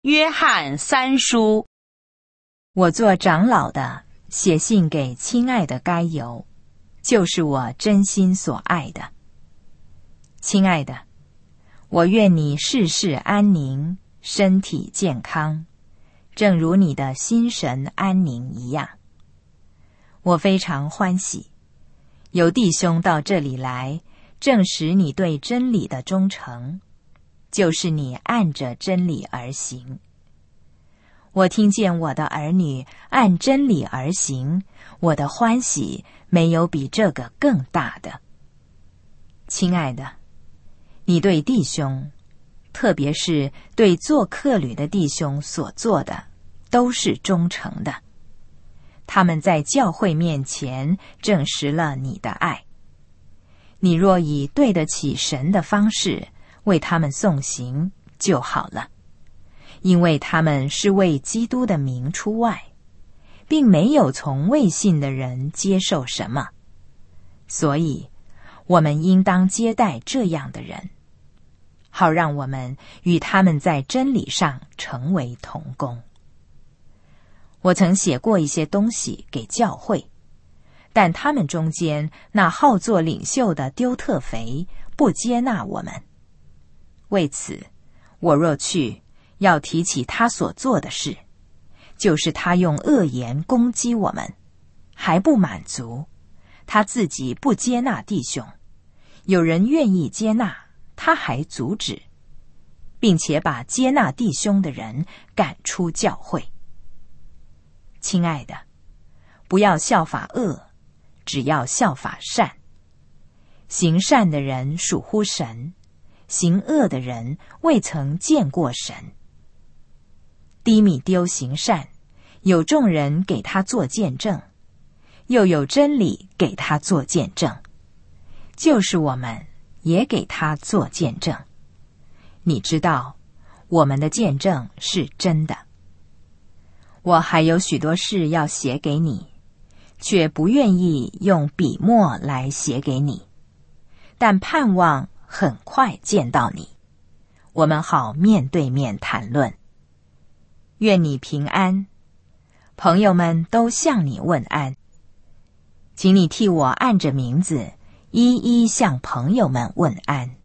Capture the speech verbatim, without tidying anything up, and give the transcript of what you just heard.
约翰三书。 我做长老的，写信给亲爱的该犹，就是我真心所爱的。亲爱的，我愿你事事安宁，身体健康，正如你的心神安宁一样。我非常欢喜，有弟兄到这里来，证实你对真理的忠诚，就是你按着真理而行。我听见我的儿女按真理而行，我的欢喜没有比这个更大的。亲爱的，你对弟兄，特别是对做客旅的弟兄所做的，都是忠诚的。他们在教会面前证实了你的爱。你若以对得起神的方式为他们送行就好了，因为他们是为基督的名出外，并没有从未信的人接受什么，所以我们应当接待这样的人，好让我们与他们在真理上成为同工。我曾写过一些东西给教会，但他们中间那好做领袖的丢特腓不接纳我们。为此，我若去，要提起他所做的事，就是他用恶言攻击我们，还不满足，他自己不接纳弟兄，有人愿意接纳，他还阻止，并且把接纳弟兄的人赶出教会。亲爱的，不要效法恶，只要效法善。行善的人属乎神，行恶的人未曾见过神。低米丢行善，有众人给他做见证，又有真理给他做见证，就是我们也给他做见证。你知道，我们的见证是真的。我还有许多事要写给你，却不愿意用笔墨来写给你，但盼望很快见到你，我们好面对面谈论。愿你平安，朋友们都向你问安，请你替我按着名字一一向朋友们问安。